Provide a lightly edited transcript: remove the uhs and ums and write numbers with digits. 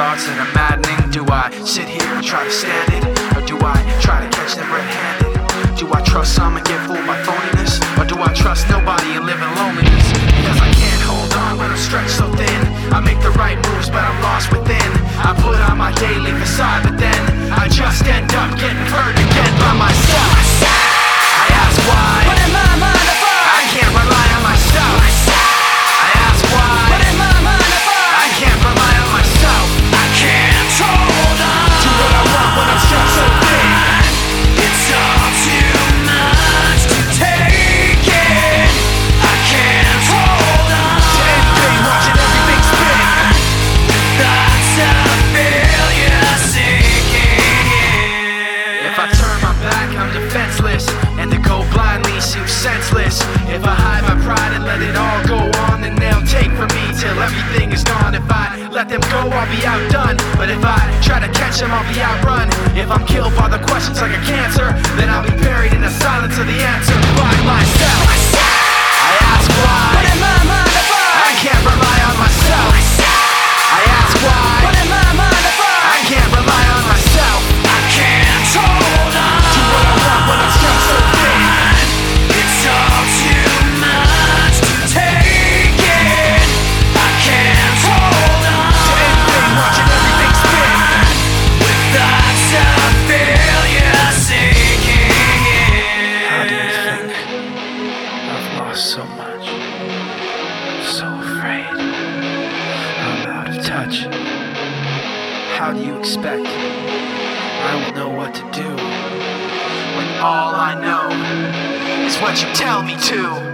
thoughts that are maddening. Do I sit here and try to stand it, or do I try to catch them red-handed? Do I trust some and get fooled by phoniness, or do I trust nobody and live in loneliness? Because I can't hold on when I'm stretched so thin. I make the right moves but I'm lost within. I put on my daily facade, but then I just end up getting hurt again by myself. I ask why, but in my mind I can't rely on myself. I ask why, but in my mind I can't rely on myself. I can't hold on Do what I want when I'm stretched so thin. It's all too much to take in. I can't hold on To anything, watching everything spin. Thoughts of failure sinking in. If I turn my back, I'm defenseless, and to go blindly seems senseless. If I hide my pride and let it all go on, then they'll take from me till everything is gone. If I let them go, I'll be outdone. But if I try to catch them, I'll be outrun. If I'm killed by the questions like a cancer, then I'll be buried in the silence of the answer by myself. I ask why, But in my mind I can't rely on myself. I ask why, But in my mind I can't rely on myself. I can't hold on Do what I want when I'm stretched so thin. It's all too much to take in. I can't hold on To anything, watching everything spin. with thoughts of failure sinking How do you in. think? I've lost so much. I'm so afraid. I'm out of touch. How do you expect I will know what to do when all I know is what you tell me to?